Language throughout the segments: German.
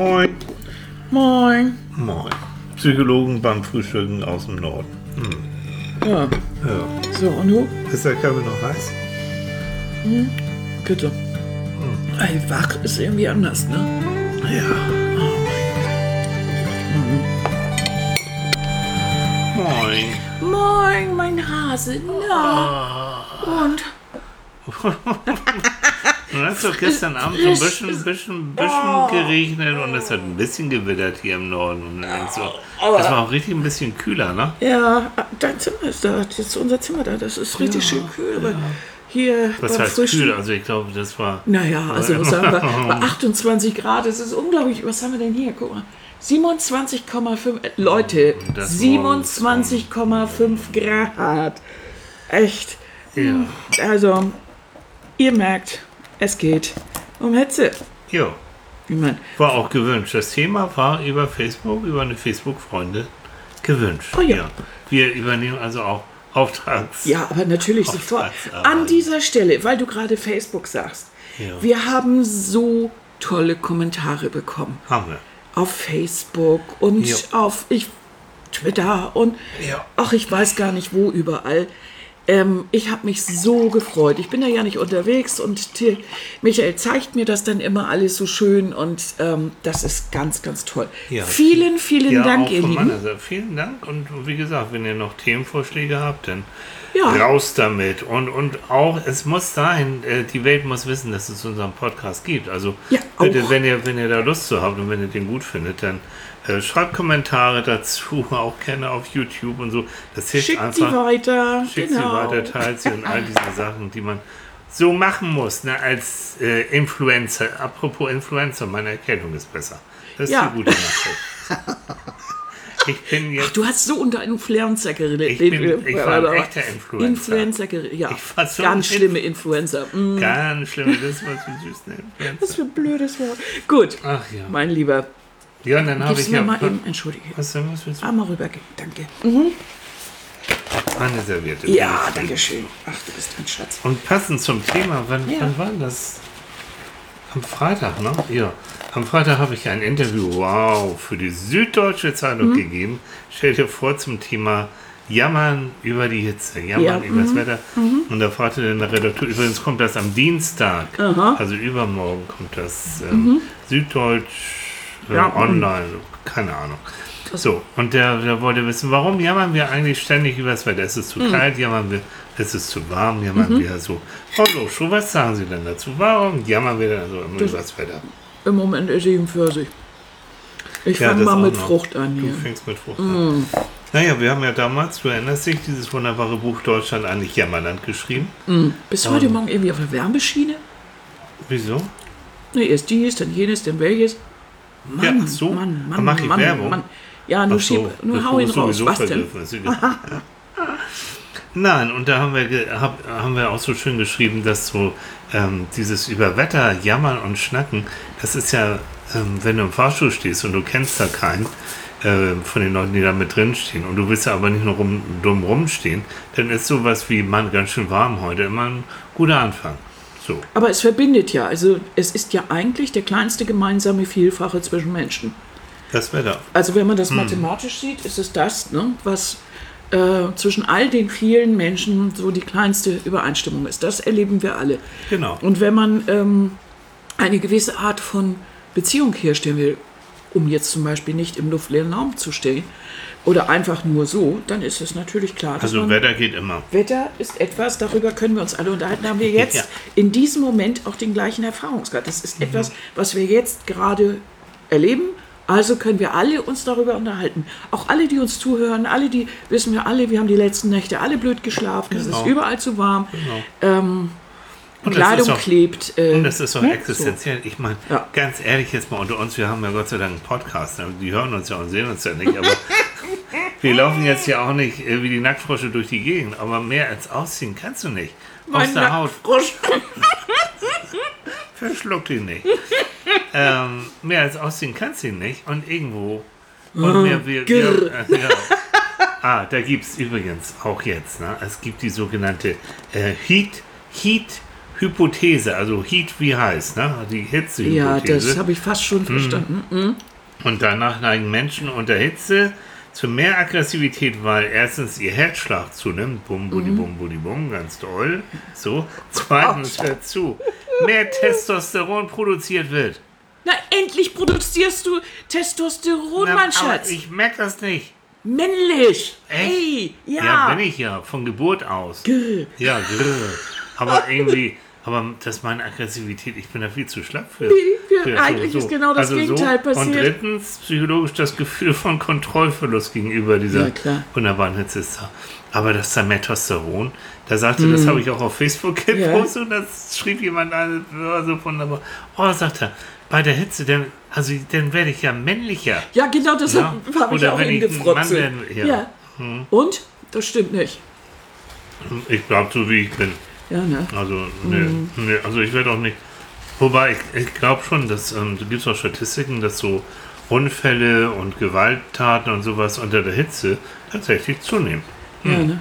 Moin. Moin. Moin. Psychologen beim Frühstücken aus dem Norden. Ja. Ja. So, und du? Ist der Kaffee noch heiß? Bitte. Ey, wach ist irgendwie anders, ne? Ja. Moin. Moin, mein Hase. Na. Und? Nun hat es doch gestern Abend so ein bisschen geregnet und es hat ein bisschen gewittert hier im Norden. Und dann denkst du, das war auch richtig ein bisschen kühler, ne? Ja, dein Zimmer ist da. Das ist unser Zimmer da. Das ist richtig schön kühl. Aber hier Was beim heißt Frühstück, kühl? Also ich glaube, das war... Naja, also was sagen wir? Bei 28 Grad. Das ist unglaublich. Was haben wir denn hier? Guck mal. 27,5. Leute, Das 27,5 Grad. Echt. Ja. Also, ihr merkt, es geht um Hitze. Jo. Ich mein, War auch gewünscht. Das Thema war über Facebook, über eine Facebook-Freundin gewünscht. Oh ja. Wir übernehmen also auch Auftrags... ja, aber natürlich sofort. Auftragsarbeit. An dieser Stelle, weil du gerade Facebook sagst, Ja. wir haben so tolle Kommentare bekommen. Haben wir. Auf Facebook und Ja. auf Twitter und Ja. ach, ich weiß gar nicht wo überall. Ich habe mich so gefreut. Ich bin da ja nicht unterwegs und Michael zeigt mir das dann immer alles so schön und das ist ganz, ganz toll. Ja. Vielen, vielen Dank, auch ihr von Lieben. meiner Seite. Vielen Dank und wie gesagt, wenn ihr noch Themenvorschläge habt, dann Ja. raus damit. Und auch, es muss sein, die Welt muss wissen, dass es unseren Podcast gibt. Also Ja, bitte, auch. wenn ihr da Lust zu habt und wenn ihr den gut findet, dann schreibt Kommentare dazu, auch gerne auf YouTube und so. Das hilft Schickt sie einfach. weiter. Schickt Genau. sie weiter, teilt sie und all diese Sachen, die man so machen muss, ne, als Influencer. Apropos Influencer, meine Erkältung ist besser. Das ist Ja. die gute Nachricht. Ich bin jetzt... Ach, du hast so unter Influencer geredet. Ich war ein echter Influencer. Influencer geredet. Ja, Ich war so ganz ein schlimme Influencer. Ganz schlimm, das war so süß, ne? Was für ein blödes Wort. Gut, Ach ja. mein Lieber, Ja, und dann habe gibst ich mir ja... mal eben, entschuldige, Was willst du? einmal rübergehen. Danke. Eine Serviette. Ja, danke schön. Ach, du bist ein Schatz. Und passend zum Thema, wann Ja. war das? Am Freitag, ne? Ja. Am Freitag habe ich ein Interview, für die Süddeutsche Zeitung gegeben. Stell dir vor, zum Thema Jammern über die Hitze, Jammern über das Wetter. Und da fragte der Redakteur, übrigens kommt das am Dienstag, also übermorgen kommt das Süddeutsch Ja, online, keine Ahnung. So, und der wollte wissen, warum jammern wir eigentlich ständig über das Wetter? Es ist zu kalt, jammern wir, es ist zu warm, jammern wir so. Frau Loschko, was sagen Sie denn dazu? Warum jammern wir denn so immer über das Wetter? Im Moment esse ich einen Pfirsich. Ich Ja, fange das mal auch mit noch. Frucht an Du hier. fängst mit Frucht an. Naja, wir haben ja damals, du erinnerst dich, dieses wunderbare Buch Deutschland eigentlich Jammerland geschrieben. Bist du heute Morgen irgendwie auf der Wärmeschiene? Wieso? Nee, erst dies, dann jenes, dann welches. Mann, Ja, ach so. Mann, Dann mach ich Werbung? Ja, nur, Ach so, nur hau ihn das raus. sowieso Was denn? vergriffen, ist egal. Nein, und da haben wir auch so schön geschrieben, dass so dieses über Wetter jammern und schnacken, das ist ja, wenn du im Fahrstuhl stehst und du kennst da keinen von den Leuten, die da mit drin stehen und du willst ja aber nicht nur dumm rumstehen, dann ist sowas wie, Mann, ganz schön warm heute, immer ein guter Anfang. So. Aber es verbindet ja. Also es ist ja eigentlich der kleinste gemeinsame Vielfache zwischen Menschen. Das Wetter. Also wenn man das mathematisch sieht, ist es das, ne, was zwischen all den vielen Menschen so die kleinste Übereinstimmung ist. Das erleben wir alle. Genau. Und wenn man eine gewisse Art von Beziehung herstellen will, um jetzt zum Beispiel nicht im luftleeren Raum zu stehen oder einfach nur so, dann ist es natürlich klar, dass Also man Wetter geht immer. Wetter ist etwas, darüber können wir uns alle unterhalten. Da haben wir jetzt Ja. in diesem Moment auch den gleichen Erfahrungsgrad. Das ist etwas, was wir jetzt gerade erleben. Also können wir alle uns darüber unterhalten. Auch alle, die uns zuhören, alle, die wissen wir alle, wir haben die letzten Nächte alle blöd geschlafen. Es Genau. ist überall zu warm. Und das Kleidung ist auch- klebt. Und das ist doch ne? existenziell. Ich meine, Ja. ganz ehrlich jetzt mal unter uns, wir haben ja Gott sei Dank einen Podcast. ne? Die hören uns ja und sehen uns ja nicht, aber wir laufen jetzt ja auch nicht wie die Nacktfrosche durch die Gegend. Aber mehr als ausziehen kannst du nicht. Aus Mein der Haut. Nacktfrosch. Verschluck ihn nicht. Mehr als ausziehen kannst du ihn nicht. Und irgendwo. Und Grr. Da gibt es übrigens auch jetzt, ne? Es gibt die sogenannte Heat Hypothese, also Heat wie heiß, ne? Die Hitzehypothese. Ja, das habe ich fast schon verstanden. Mhm. Und danach neigen Menschen unter Hitze zu mehr Aggressivität, weil erstens ihr Herzschlag zunimmt, bum, budi, bum, budi, bum, ganz toll. So. Zweitens dazu, mehr Testosteron produziert wird. Na, endlich produzierst du Testosteron, Na, mein aber Schatz. ich merke das nicht. Männlich. Echt? Hey, Ja, ja. bin ich ja, von Geburt aus. Grr. Ja, grrr. Aber irgendwie, das ist meine Aggressivität, ich bin da viel zu schlapp für. Eigentlich ist genau das Gegenteil passiert. Und drittens, psychologisch das Gefühl von Kontrollverlust gegenüber dieser Ja, klar. wunderbaren Hitze ist da. Aber das ist da mehr Testosteron. Da sagte, das habe ich auch auf Facebook gepostet und das schrieb jemand an, so wunderbar. Oh, sagt er, bei der Hitze, dann werde ich ja männlicher. Ja, genau, das Ja. habe ich Oder auch wenn ich ein Mann gefrotzt. werden, ja. Und? Das stimmt nicht. Ich glaube, so wie ich bin. Ja, ne? Also, nee, also ich werde auch nicht. Wobei, ich glaube schon, dass da gibt es auch Statistiken, dass so Unfälle und Gewalttaten und sowas unter der Hitze tatsächlich zunehmen. Ja, ne?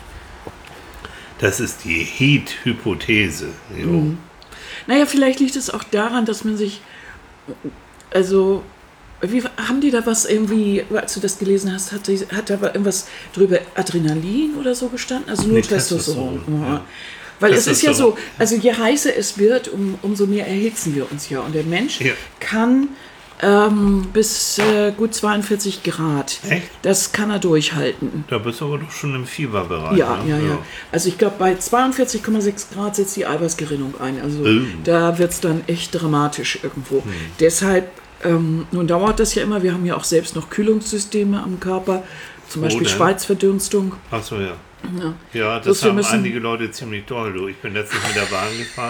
Das ist die Heat-Hypothese. Naja, vielleicht liegt es auch daran, dass man sich, also, wie haben die da was irgendwie, als du das gelesen hast, hat da irgendwas drüber Adrenalin oder so gestanden? Also nur Nee, Testosteron. Testosteron, ja. Weil es ist ja so, Testosteron. also je heißer es wird, umso mehr erhitzen wir uns ja. Und der Mensch Ja. kann bis gut 42 Grad. Echt? Das kann er durchhalten. Da bist du aber doch schon im Fieberbereich. Ja, ne? ja. Also ich glaube, bei 42,6 Grad setzt die Eiweißgerinnung ein. Also Oh. da wird es dann echt dramatisch irgendwo. Deshalb, nun dauert das ja immer, wir haben ja auch selbst noch Kühlungssysteme am Körper, zum Beispiel denn? Schweizverdünstung. Ach so, ja. Ja. Ja, das Bloß wir haben müssen- einige Leute ziemlich doll. Du. Ich bin letztens mit der Bahn gefahren.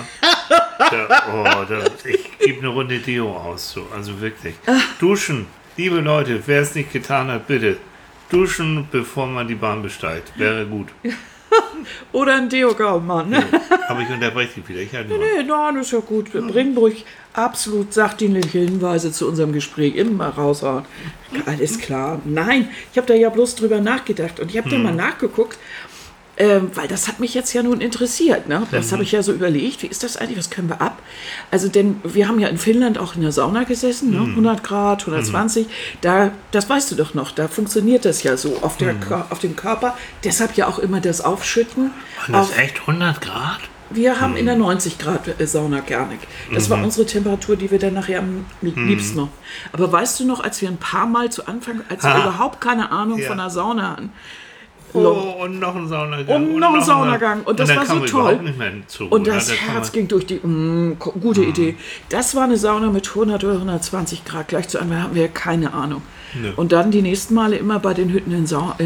Ich gebe eine Runde Deo aus. So. Also wirklich. Duschen. Liebe Leute, wer es nicht getan hat, bitte. Duschen, bevor man die Bahn besteigt. Wäre gut. Oder ein Deo-Gaumann. Ne? Aber ich unterbreche dich wieder. Ich halt nur. Nee, nein, das ist ja gut. Wir bringen ruhig absolut sachdienliche Hinweise zu unserem Gespräch. Immer raushauen. Alles klar. Nein, ich habe da ja bloß drüber nachgedacht. Und ich habe da mal nachgeguckt, weil das hat mich jetzt ja nun interessiert. Ne? Das habe ich ja so überlegt. Wie ist das eigentlich? Was können wir ab? Also, denn wir haben ja in Finnland auch in der Sauna gesessen. Ne? 100 Grad, 120. Das weißt du doch noch. Da funktioniert das ja so auf dem Körper. Deshalb ja auch immer das Aufschütten. Und das ist echt 100 Grad? Wir haben in der 90 Grad Sauna gerne. Das war unsere Temperatur, die wir dann nachher am liebsten noch. Aber weißt du noch, als wir ein paar Mal zu Anfang, als wir überhaupt keine Ahnung von der Sauna hatten, Oh, und noch ein Saunagang. Und noch ein Saunagang. Und das dann war so kamen wir toll. überhaupt nicht mehr zur Ruhe, und das ne? Da kann Herz man- ging durch die, gute Idee. Das war eine Sauna mit 100 oder 120 Grad. Gleich zu Anfang hatten wir keine Ahnung. Nö. Und dann die nächsten Male immer bei den Hütten in Sauna,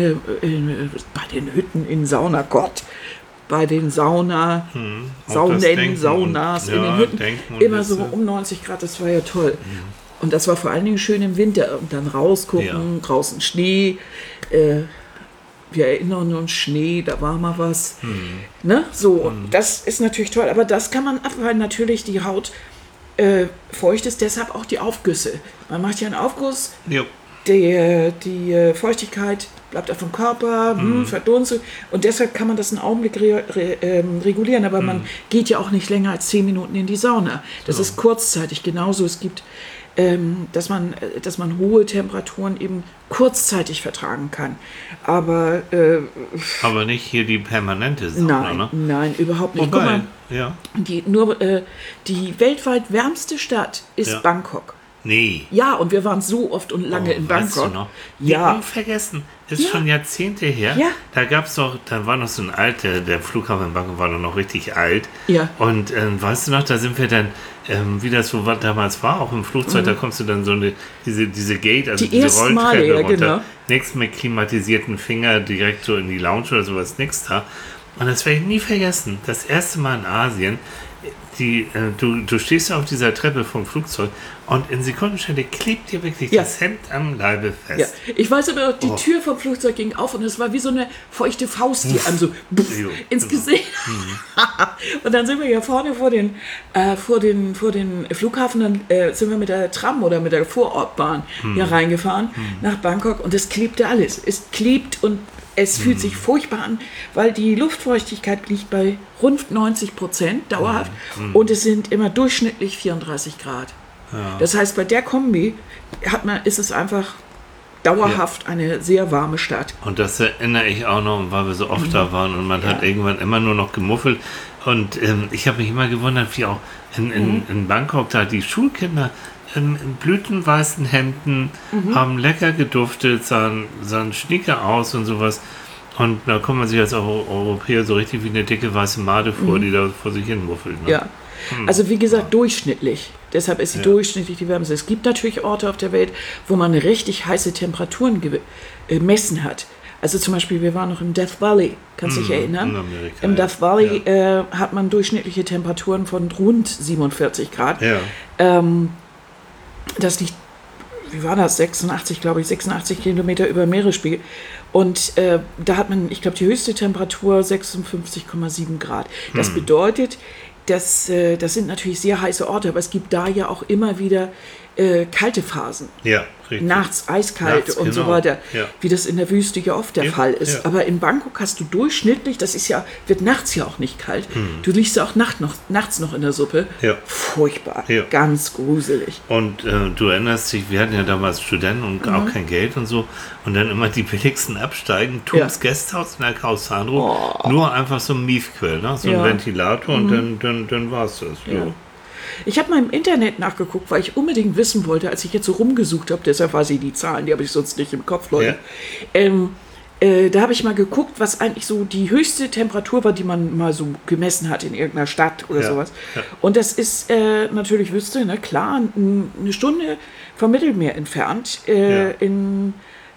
Gott. Bei den Saunas Denken in den Hütten, Denken und immer so Witze. um 90 Grad, das war ja toll. Und das war vor allen Dingen schön im Winter. Und dann rausgucken, draußen Schnee. Wir erinnern uns, Schnee, da war mal was. Ne? So, das ist natürlich toll. Aber das kann man ab, weil natürlich die Haut feucht ist, deshalb auch die Aufgüsse. Man macht ja einen Aufguss, Jo. die Feuchtigkeit bleibt auf dem Körper, verdunstet. Und deshalb kann man das einen Augenblick regulieren. Aber man geht ja auch nicht länger als 10 Minuten in die Sauna. Das ist kurzzeitig. Genauso, es gibt, dass man hohe Temperaturen eben kurzzeitig vertragen kann. Aber Aber nicht hier die permanente Sauna, ne? nein, überhaupt nicht. Guck mal, ja. die weltweit wärmste Stadt ist Ja. Bangkok. Nee. Ja, und wir waren so oft und lange in Weißt Bangkok. du noch? Ja. Unvergessen. Ist Ja. schon Jahrzehnte her. Ja. Da gab's doch, da war noch so ein alter, der Flughafen in Bangkok war doch noch richtig alt. Ja. Und weißt du noch, da sind wir dann, wie das so damals war, auch im Flugzeug, da kommst du dann so diese Gate, also Die diese ersten Male, Rolltreppe ja, runter. genau. Nichts mit klimatisierten Finger direkt so in die Lounge oder sowas, nix da. Und das werde ich nie vergessen. Das erste Mal in Asien, du stehst ja auf dieser Treppe vom Flugzeug und in Sekundenschnelle klebt dir wirklich Ja. das Hemd am Leibe Ja, fest. ich weiß aber noch, die Tür vom Flugzeug ging auf und es war wie so eine feuchte Faust, die einem so Jo, ins genau. Gesicht. Und dann sind wir ja vorne vor den Flughafen, dann sind wir mit der Tram oder mit der Vorortbahn hier reingefahren nach Bangkok und es klebte alles. Es klebt und Es fühlt sich furchtbar an, weil die Luftfeuchtigkeit liegt bei rund 90% dauerhaft und es sind immer durchschnittlich 34 Grad. Ja. Das heißt, bei der Kombi ist es einfach dauerhaft eine sehr warme Stadt. Und das erinnere ich auch noch, weil wir so oft da waren und man hat irgendwann immer nur noch gemuffelt. Und ich habe mich immer gewundert, wie auch in Bangkok da die Schulkinder in blütenweißen Hemden haben lecker geduftet, sahen schnieke aus und sowas. Und da kommt man sich als Europäer so richtig wie eine dicke weiße Made vor, die da vor sich hin muffelt. Ne? Ja, also wie gesagt, durchschnittlich. Deshalb ist sie durchschnittlich die wärmste. Es gibt natürlich Orte auf der Welt, wo man richtig heiße Temperaturen gemessen hat. Also zum Beispiel, wir waren noch im Death Valley, kannst du dich erinnern? In Amerika, Im Death Valley hat man durchschnittliche Temperaturen von rund 47 Grad. Ja. Das liegt, wie war das, 86 Kilometer über Meeresspiegel. Und da hat man, ich glaube, die höchste Temperatur 56,7 Grad. Das bedeutet, das sind natürlich sehr heiße Orte, aber es gibt da ja auch immer wieder kalte Phasen. Ja, richtig. Nachts eiskalt und so weiter, wie das in der Wüste ja oft der Fall ist. Ja. Aber in Bangkok hast du durchschnittlich, wird nachts ja auch nicht kalt. Du liegst ja auch nachts noch in der Suppe. Ja. Furchtbar, Ja. ganz gruselig. Und du erinnerst dich, wir hatten ja damals Studenten und auch kein Geld und so. Und dann immer die billigsten absteigen. Tums Gasthaus in der Khao San-ro. Nur einfach so ein Miefquell, ne? So ein Ventilator und dann war es das. Ja. Ich habe mal im Internet nachgeguckt, weil ich unbedingt wissen wollte, als ich jetzt so rumgesucht habe, deshalb weiß ich die Zahlen, die habe ich sonst nicht im Kopf, Leute. Da habe ich mal geguckt, was eigentlich so die höchste Temperatur war, die man mal so gemessen hat in irgendeiner Stadt oder sowas. Ja. Und das ist natürlich, Wüste, ne, klar, eine Stunde vom Mittelmeer entfernt, in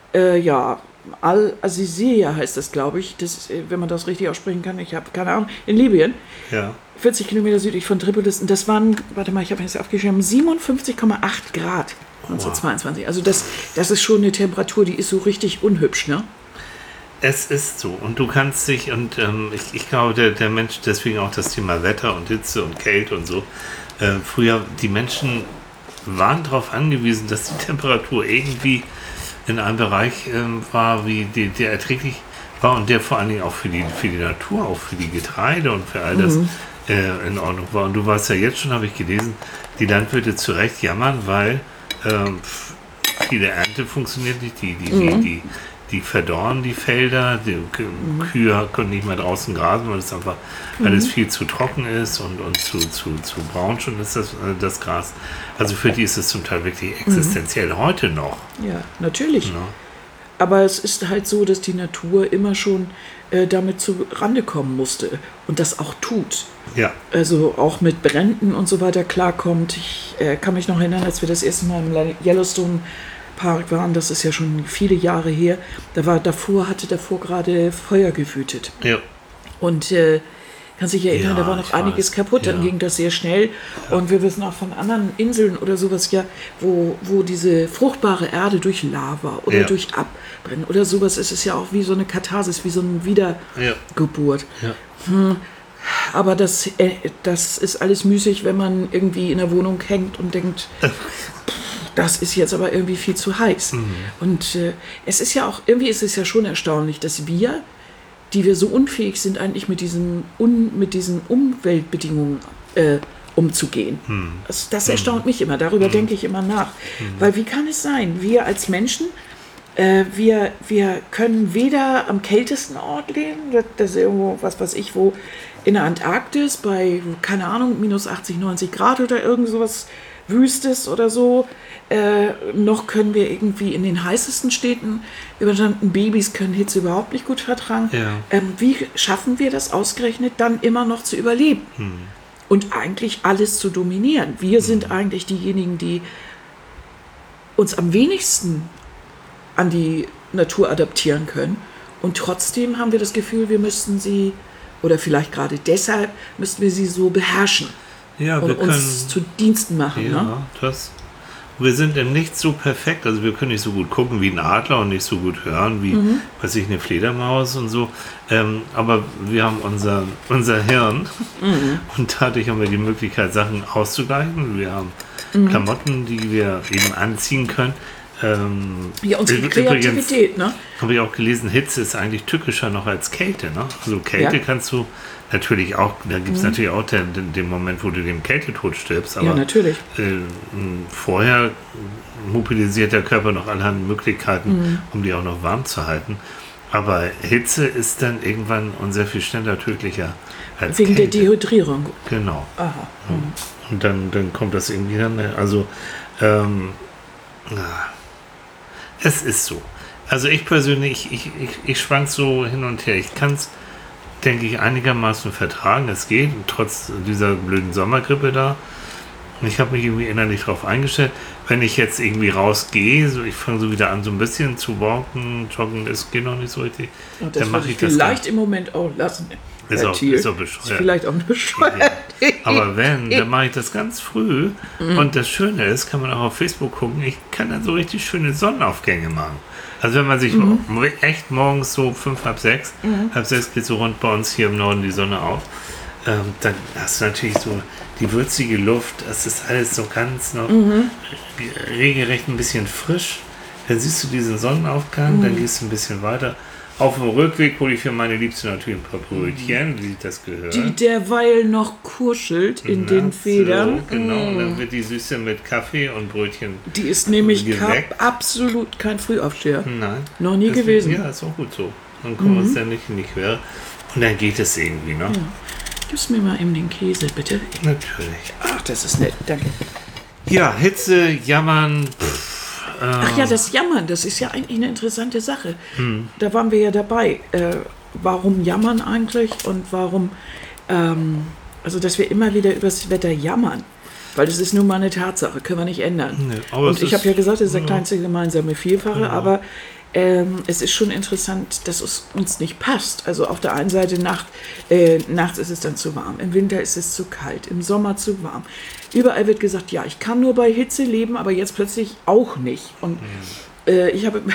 Al-Azizia heißt das, glaube ich, das, wenn man das richtig aussprechen kann, ich habe keine Ahnung, in Libyen. Ja. 40 Kilometer südlich von Tripolis. Und das waren, warte mal, ich habe mir das aufgeschrieben, 57,8 Grad 1922. Also das ist schon eine Temperatur, die ist so richtig unhübsch, ne? Es ist so. Und du kannst dich, und ich glaube, der Mensch, deswegen auch das Thema Wetter und Hitze und Kälte und so. Früher, die Menschen waren darauf angewiesen, dass die Temperatur irgendwie in einem Bereich war, wie der erträglich war und der vor allen Dingen auch für die Natur, auch für die Getreide und für all das in Ordnung war. Und du warst ja jetzt schon, habe ich gelesen, die Landwirte zu Recht jammern, weil viele Ernte funktioniert nicht, die verdorren die Felder, die Kühe können nicht mehr draußen grasen, weil es einfach alles viel zu trocken ist und zu braun schon ist das Gras. Also für die ist es zum Teil wirklich existenziell heute noch. Ja, natürlich. Ja. Aber es ist halt so, dass die Natur immer schon damit zu Rande kommen musste und das auch tut. Ja. Also auch mit Bränden und so weiter klarkommt. Ich kann mich noch erinnern, als wir das erste Mal im Yellowstone Park waren, das ist ja schon viele Jahre her, hatte davor gerade Feuer gewütet. Ja. Und kannst dich erinnern, da war noch einiges kaputt, dann ging das sehr schnell. Ja. Und wir wissen auch von anderen Inseln oder sowas, ja, wo diese fruchtbare Erde durch Lava oder durch Abbrennen oder sowas ist es ja auch wie so eine Katharsis, wie so eine Wiedergeburt. Ja. Aber das ist alles müßig, wenn man irgendwie in der Wohnung hängt und denkt, das ist jetzt aber irgendwie viel zu heiß. Und es ist ja schon erstaunlich, dass wir, die wir so unfähig sind, eigentlich mit diesen Umweltbedingungen umzugehen. Das erstaunt mich immer, darüber denke ich immer nach. Weil wie kann es sein, wir als Menschen, wir können weder am kältesten Ort leben, das ist irgendwo, was weiß ich, wo in der Antarktis bei, keine Ahnung, minus 80, 90 Grad oder irgend sowas Wüstes oder so, noch können wir irgendwie in den heißesten Städten überstanden, Babys können Hitze überhaupt nicht gut vertragen. Ja. Wie schaffen wir das ausgerechnet dann immer noch zu überleben? Und eigentlich alles zu dominieren. Wir sind eigentlich diejenigen, die uns am wenigsten an die Natur adaptieren können. Und trotzdem haben wir das Gefühl, wir müssten sie, oder vielleicht gerade deshalb, müssten wir sie so beherrschen. Ja, und uns zu Diensten machen. Ja, ne? Wir sind im Nichts so perfekt, also wir können nicht so gut gucken wie ein Adler und nicht so gut hören wie, weiß ich, eine Fledermaus und so, aber wir haben unser Hirn und dadurch haben wir die Möglichkeit, Sachen auszugleichen. Wir haben Klamotten, die wir eben anziehen können. Ja, unsere Kreativität, ne? Habe ich auch gelesen, Hitze ist eigentlich tückischer noch als Kälte, ne? Also Kälte kannst du natürlich auch, da gibt es natürlich auch den Moment, wo du dem Kältetod stirbst, aber natürlich. Vorher mobilisiert der Körper noch allerhand Möglichkeiten, um die auch noch warm zu halten. Aber Hitze ist dann irgendwann und sehr viel schneller tödlicher als Wegen Kälte. der Dehydrierung. Genau. Aha. Und dann kommt das irgendwie dann, also es ist so. Also ich persönlich, ich schwank so hin und her. Ich kann es, denke ich, einigermaßen vertragen. Es geht, trotz dieser blöden Sommergrippe da. Ich habe mich irgendwie innerlich darauf eingestellt. Wenn ich jetzt irgendwie rausgehe, so ich fange so wieder an, so ein bisschen zu walken, joggen, das geht noch nicht so richtig. Und das dann mache würde ich ich das vielleicht im Moment auch lassen. Ist auch bescheuert. Ist vielleicht auch bescheuert. Ja. Aber wenn, dann mache ich das ganz früh. Und das Schöne ist, kann man auch auf Facebook gucken, ich kann dann so richtig schöne Sonnenaufgänge machen. Also wenn man sich echt morgens so 5, halb 6 geht so rund bei uns hier im Norden die Sonne auf, dann hast du natürlich so die würzige Luft, das ist alles so ganz noch regelrecht ein bisschen frisch. Dann siehst du diesen Sonnenaufgang, dann gehst du ein bisschen weiter. Auf dem Rückweg hole ich für meine Liebste natürlich ein paar Brötchen, wie das gehört. Die derweil noch kuschelt in den Federn. So, genau, und dann wird die Süße mit Kaffee und Brötchen. Die ist nämlich geweckt. absolut kein Frühaufsteher. Nein. Noch nie gewesen. Ja, ist auch gut so. Dann kommen wir uns dann nicht in die Quere. Und dann geht es irgendwie, ne? Ja. Gibst mir mal eben den Käse, bitte. Natürlich. Ach, das ist nett, danke. Ja, Hitze, Jammern. Ach ja, das Jammern, das ist ja eigentlich eine interessante Sache. Da waren wir ja dabei. Warum jammern eigentlich und warum, also dass wir immer wieder über das Wetter jammern. Weil das ist nun mal eine Tatsache, können wir nicht ändern. Nee, und ich habe ja gesagt, das ist der kleinste gemeinsame Vielfache, aber es ist schon interessant, dass es uns nicht passt. Also auf der einen Seite nachts ist es dann zu warm, im Winter ist es zu kalt, im Sommer zu warm. Überall wird gesagt, ja, ich kann nur bei Hitze leben, aber jetzt plötzlich auch nicht. Und ich habe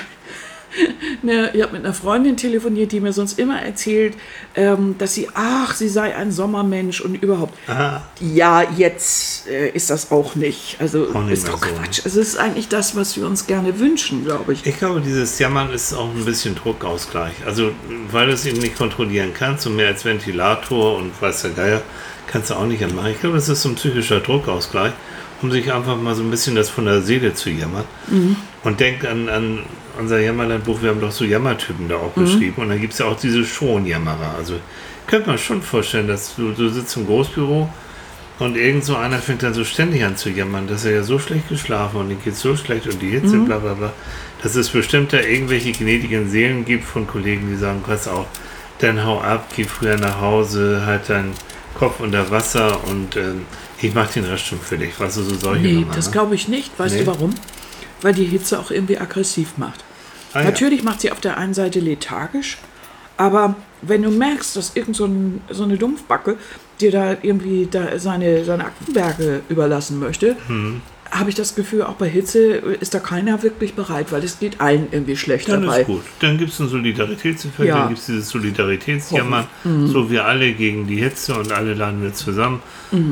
mit einer Freundin telefoniert, die mir sonst immer erzählt, dass sie sei ein Sommermensch und überhaupt. Aha. Ja, jetzt ist das auch nicht. Also auch ist doch Quatsch. So. Also es ist eigentlich das, was wir uns gerne wünschen, glaube ich. Ich glaube, dieses Jammern ist auch ein bisschen Druckausgleich. Also weil du es eben nicht kontrollieren kannst und mehr als Ventilator und weiß der Geier kannst du auch nicht anmachen. Ich glaube, es ist so ein psychischer Druckausgleich, um sich einfach mal so ein bisschen das von der Seele zu jammern. Und denk an unser Jammerlandbuch, wir haben doch so Jammertypen da auch beschrieben und dann gibt es ja auch diese Schonjammerer. Also könnte man schon vorstellen, dass du sitzt im Großbüro und irgend so einer fängt dann so ständig an zu jammern, dass er ja so schlecht geschlafen und ihm geht so schlecht und die Hitze, bla bla bla. Dass es bestimmt da irgendwelche gnädigen Seelen gibt von Kollegen, die sagen, pass auf, dann hau ab, geh früher nach Hause, halt deinen Kopf unter Wasser und ich mach den Rest schon für dich. Weißt du, so solche Nee, Nummern, das glaube ich nicht. Weißt du warum? Weil die Hitze auch irgendwie aggressiv macht. Natürlich macht sie auf der einen Seite lethargisch, aber wenn du merkst, dass irgend so eine Dumpfbacke dir da irgendwie seine Aktenberge überlassen möchte, habe ich das Gefühl, auch bei Hitze ist da keiner wirklich bereit, weil es geht allen irgendwie schlecht dann dabei. Ist gut. Dann gibt es einen Solidaritätseffekt, dann gibt es dieses Solidaritätsjammern, so wir alle gegen die Hitze und alle laden wir zusammen,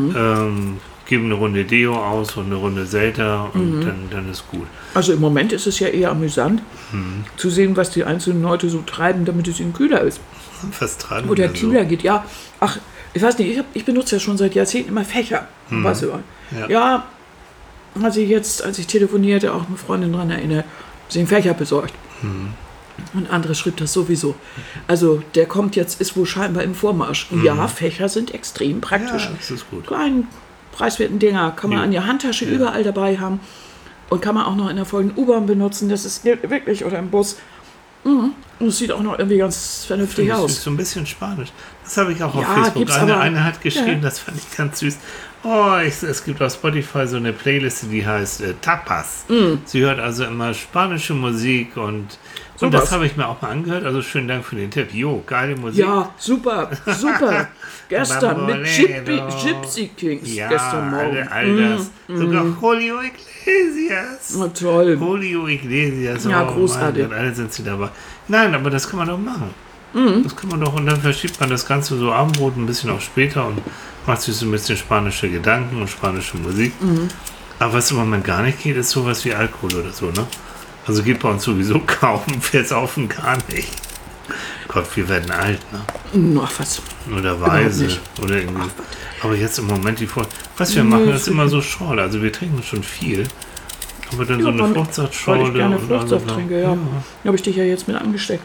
geben eine Runde Deo aus und eine Runde Zelda und dann ist gut. Also im Moment ist es ja eher amüsant, zu sehen, was die einzelnen Leute so treiben, damit es ihnen kühler ist. Was treiben wo der Kühler geht, ja. Ach, ich weiß nicht, ich benutze ja schon seit Jahrzehnten immer Fächer. Weißt du? Ja, als ich telefonierte, auch eine Freundin daran erinnert, sie einen Fächer besorgt. Und andere schrieb das sowieso. Also der kommt jetzt, ist wohl scheinbar im Vormarsch. Ja, Fächer sind extrem praktisch. Ja, das ist gut. Kleinen, preiswerten Dinger kann man an der Handtasche überall dabei haben. Und kann man auch noch in der vollen U-Bahn benutzen. Das ist wirklich, oder im Bus. Und es sieht auch noch irgendwie ganz vernünftig aus. Das ist so ein bisschen Spanisch. Das habe ich auch auf Facebook. Eine hat geschrieben, das fand ich ganz süß. Es gibt auf Spotify so eine Playliste, die heißt Tapas. Sie hört also immer spanische Musik und das habe ich mir auch mal angehört. Also schönen Dank für den Tipp. Jo, geile Musik. Ja, super. Gestern mit Gypsy Kings. Ja, gestern Morgen. All das. Sogar Julio Iglesias. Na toll. Julio Iglesias. Ja, großartig. Mann, alle sind sie dabei. Nein, aber das kann man doch machen. Das kann man doch, und dann verschiebt man das Ganze so Abendbrot ein bisschen auf später und macht sich so ein bisschen spanische Gedanken und spanische Musik. Aber was im Moment gar nicht geht, ist sowas wie Alkohol oder so, ne? Also geht bei uns sowieso kaum, wir saufen gar nicht. Gott, wir werden alt, ne? Ach, was? Oder weise. nicht. Oder irgendwie. Aber jetzt im Moment was wir machen, ist immer so Schorle. Also wir trinken schon viel. Aber dann so eine Fruchtsaftschorle. Weil ich gerne und Fruchtsaft also, trinke, ja. Da habe ich dich ja jetzt mit angesteckt.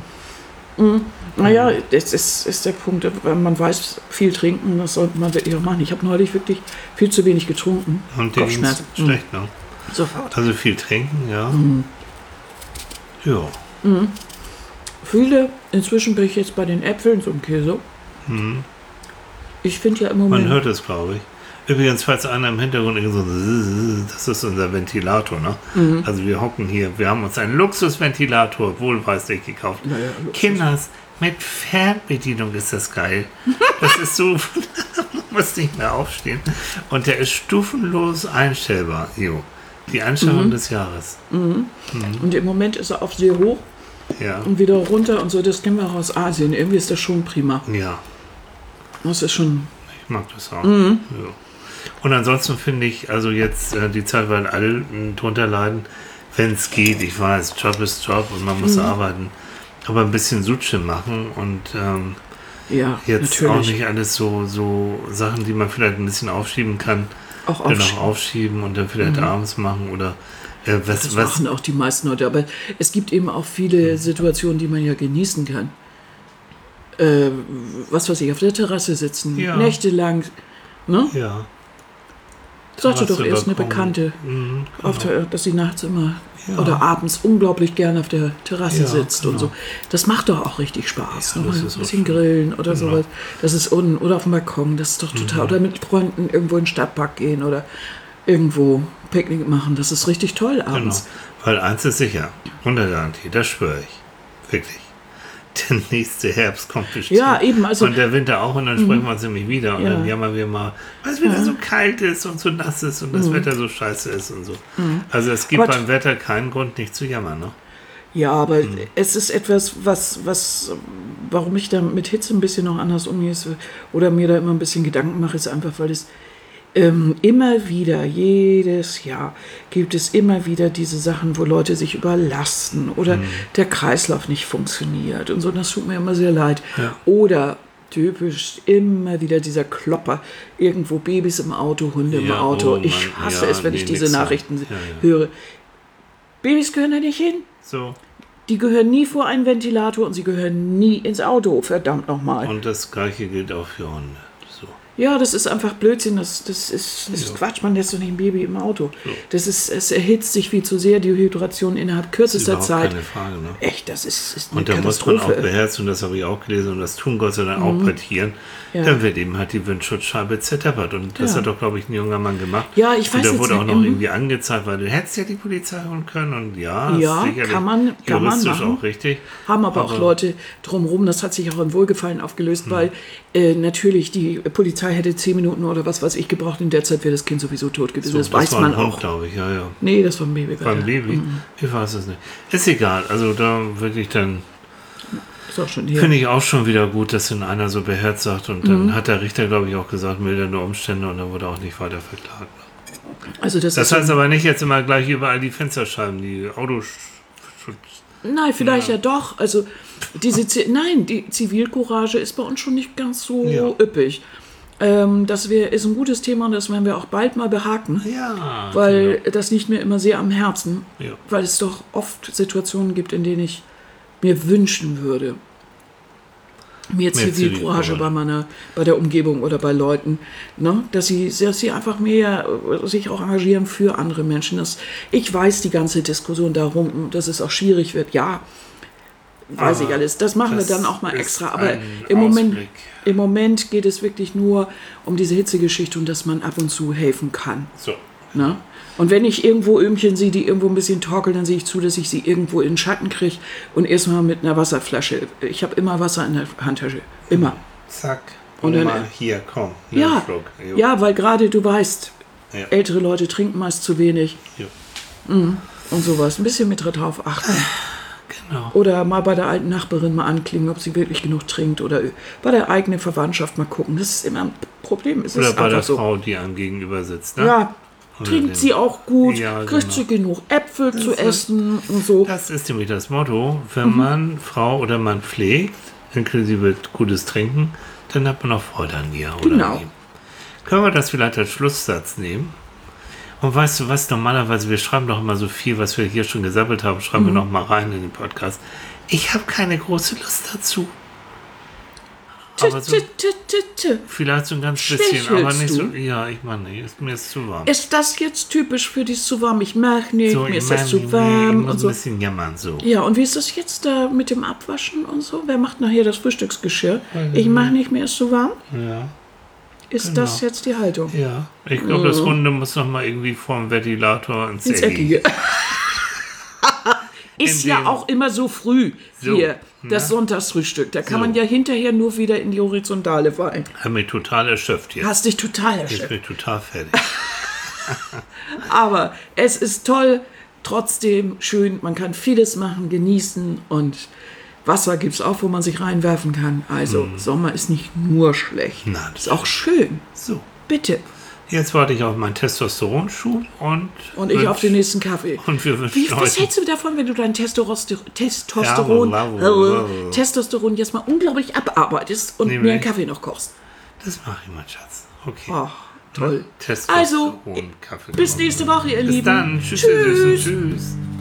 Naja, das ist der Punkt. Wenn man weiß, viel trinken, das sollte man wirklich auch machen. Ich habe neulich wirklich viel zu wenig getrunken. Und der ging schlecht, ne? Sofort. Also viel trinken, ja. Ja. Viele, inzwischen bin ich jetzt bei den Äpfeln zum Käse. Ich finde ja im Moment... Man hört es, glaube ich. Übrigens, falls einer im Hintergrund so, das ist unser Ventilator, ne? Also wir hocken hier, wir haben uns einen Luxusventilator, wohlweislich gekauft. Naja, Kinders, mit Fernbedienung ist das geil. Das ist so, man muss nicht mehr aufstehen. Und der ist stufenlos einstellbar. Jo. Die Anschauung des Jahres. Und im Moment ist er auf sehr hoch Ja. und wieder runter und so. Das kennen wir auch aus Asien. Irgendwie ist das schon prima. Ja, Das ist schon... ich mag das auch. Ja. Und ansonsten finde ich, also jetzt die Zeit, weil alle drunter leiden, wenn es geht, ich weiß, Job ist Job und man muss arbeiten, aber ein bisschen Sutsche machen und Ja, jetzt natürlich. auch nicht alles so Sachen, die man vielleicht ein bisschen aufschieben kann, Auch dann auch aufschieben und dann vielleicht abends machen oder Das machen auch die meisten Leute. Aber es gibt eben auch viele Situationen, die man ja genießen kann. Was weiß ich, auf der Terrasse sitzen, Ja. nächtelang. Ne? Ja. Sagte doch Terrasse, erst eine Balkon. Bekannte, Genau. dass sie nachts immer Ja. oder abends unglaublich gerne auf der Terrasse Ja, sitzt und genau. so. Das macht doch auch richtig Spaß. Ja, ne? das Mal ist ein auch bisschen schön. grillen oder Genau. sowas. Das ist unten oder auf dem Balkon, das ist doch total. Oder mit Freunden irgendwo in den Stadtpark gehen oder irgendwo Picknick machen. Das ist richtig toll Genau. abends. Weil eins ist sicher, 100 Garantie, das schwöre ich. Wirklich. Der nächste Herbst kommt bestimmt. Ja, eben, also- und der Winter auch und dann sprechen wir uns nämlich wieder und Ja. dann jammern wir mal, weil es wieder so kalt ist und so nass ist und das Wetter so scheiße ist und so. Also es gibt Aber- beim Wetter keinen Grund, nicht zu jammern, ne? Ja, aber es ist etwas, warum ich da mit Hitze ein bisschen noch anders umgehe oder mir da immer ein bisschen Gedanken mache, ist einfach, weil es immer wieder, jedes Jahr gibt es immer wieder diese Sachen, wo Leute sich überlasten oder der Kreislauf nicht funktioniert und so. Das tut mir immer sehr leid. Ja. Oder typisch immer wieder dieser Klopper, irgendwo Babys im Auto, Hunde im Ja, Auto. oh Ich Mann, hasse ja, es, wenn ich nee, diese nix da. Nachrichten Ja. höre. Babys gehören da nicht hin. So. Die gehören nie vor einen Ventilator und sie gehören nie ins Auto, verdammt nochmal. Und das gleiche gilt auch für Hunde. So. Ja, das ist einfach Blödsinn, das ist Quatsch, man lässt doch nicht ein Baby im Auto. Es erhitzt sich viel zu sehr, die Hydration innerhalb kürzester Überhaupt Zeit. keine Frage, ne? Echt, das ist eine Und da muss man auch Katastrophe. beherzen, und das habe ich auch gelesen, und das tun Gott sei Dank auch bei Tieren. Ja. Dann wird eben halt die Windschutzscheibe zerdeppert. Und das Ja. hat doch, glaube ich, ein junger Mann gemacht. Ja, ich weiß und der jetzt wurde auch nicht, noch irgendwie angezeigt, weil du hättest ja die Polizei holen können. Und ja, ist Ja, sicherlich kann man juristisch machen. auch richtig. Haben aber auch Leute drumherum, das hat sich auch in Wohlgefallen aufgelöst, weil natürlich die Polizei hätte 10 Minuten oder was weiß ich gebraucht, in der Zeit wäre das Kind sowieso tot gewesen. So, das weiß war man ein Hund, auch. glaube ich, ja, ja. Nee, das war ein Baby. Beim Baby? Ich weiß es nicht. Ist egal. Also da wirklich dann Ist auch schon hier. finde ich auch schon wieder gut, dass dann einer so beherzt sagt. Und dann hat der Richter, glaube ich, auch gesagt, mildernde Umstände und dann wurde auch nicht weiter verklagt. Also das Das ist heißt aber nicht jetzt immer gleich überall die Fensterscheiben, die Autoschutz. Nein, vielleicht ja doch. Also die Zivilcourage ist bei uns schon nicht ganz so Ja. üppig. Ist ein gutes Thema und das werden wir auch bald mal behaken, Ja. weil das liegt mir immer sehr am Herzen, Ja. weil es doch oft Situationen gibt, in denen ich mir wünschen würde, mehr Zivilcourage bei der Umgebung oder bei Leuten, ne? dass sie einfach mehr sich auch engagieren für andere Menschen. Ich weiß die ganze Diskussion darum, dass es auch schwierig wird. Ja, weiß ich alles. Das machen wir das dann auch mal ist extra. Aber ein im Ausblick. Moment geht es wirklich nur um diese Hitzegeschichte und dass man ab und zu helfen kann. So. Ne? Und wenn ich irgendwo Öhmchen sehe, die irgendwo ein bisschen torkeln, dann sehe ich zu, dass ich sie irgendwo in den Schatten kriege und erstmal mit einer Wasserflasche. Ich habe immer Wasser in der Handtasche. Immer. Zack. Und Und dann- mal hier, komm. Hier Ja, ein Schluck. Jo. ja, weil gerade du weißt, Ja. ältere Leute trinken meist zu wenig Jo. und sowas. Ein bisschen mit drauf achten. Genau. Oder mal bei der alten Nachbarin mal anklingen, ob sie wirklich genug trinkt. Oder bei der eigenen Verwandtschaft mal gucken. Das ist immer ein Problem. Es Oder ist bei der einfach so. Frau, die einem gegenüber sitzt. Ne? Ja, trinkt sie auch gut, Ja, kriegt genau. sie genug Äpfel zu essen und so. Das ist nämlich das Motto, wenn man Frau oder Mann pflegt, inklusive gutes Trinken, dann hat man auch Freude an ihr oder Genau. an ihm. Können wir das vielleicht als Schlusssatz nehmen? Und weißt du was, normalerweise, wir schreiben doch immer so viel, was wir hier schon gesammelt haben, schreiben wir noch mal rein in den Podcast. Ich habe keine große Lust dazu. Aber so, vielleicht so ein ganz bisschen, aber nicht so, ja, ich meine, mir ist zu warm. Ist das jetzt typisch für dich zu warm? Ich mag nicht, So, mir ist ich das mein, zu ich warm muss und so. ein bisschen jammern, so. Ja, und wie ist das jetzt da mit dem Abwaschen und so? Wer macht nachher das Frühstücksgeschirr? Ich mache nicht, mir ist zu warm. Ja, Ist das jetzt die Haltung? ja. Ich glaube, das Runde muss noch mal irgendwie vom Ventilator ins Ins Eckige. Eckige. Ist In ja dem- auch immer so früh So, hier, das ne? Sonntagsfrühstück. Da kann So. man ja hinterher nur wieder in die Horizontale fallen. Hat mich total erschöpft jetzt. Hast dich total Jetzt erschöpft. bin ich total fertig. Aber es ist toll, trotzdem schön. Man kann vieles machen, genießen und Wasser gibt es auch, wo man sich reinwerfen kann. Also Sommer ist nicht nur schlecht. Nein, Ist auch schön. So, Bitte. jetzt warte ich auf meinen Testosteronschub und Ich auf den nächsten Kaffee. Und wir wünschen Was euch hältst du davon, wenn du dein Testosteron jetzt mal unglaublich abarbeitest und Nee, mir einen nee. Kaffee noch kochst? Das mache ich, mein Schatz. Okay. Ach, toll. Testosteron, Also, Kaffee. bis nächste Woche, ihr Bis Lieben. dann. Tschüss, ihr Süßen. Tschüss.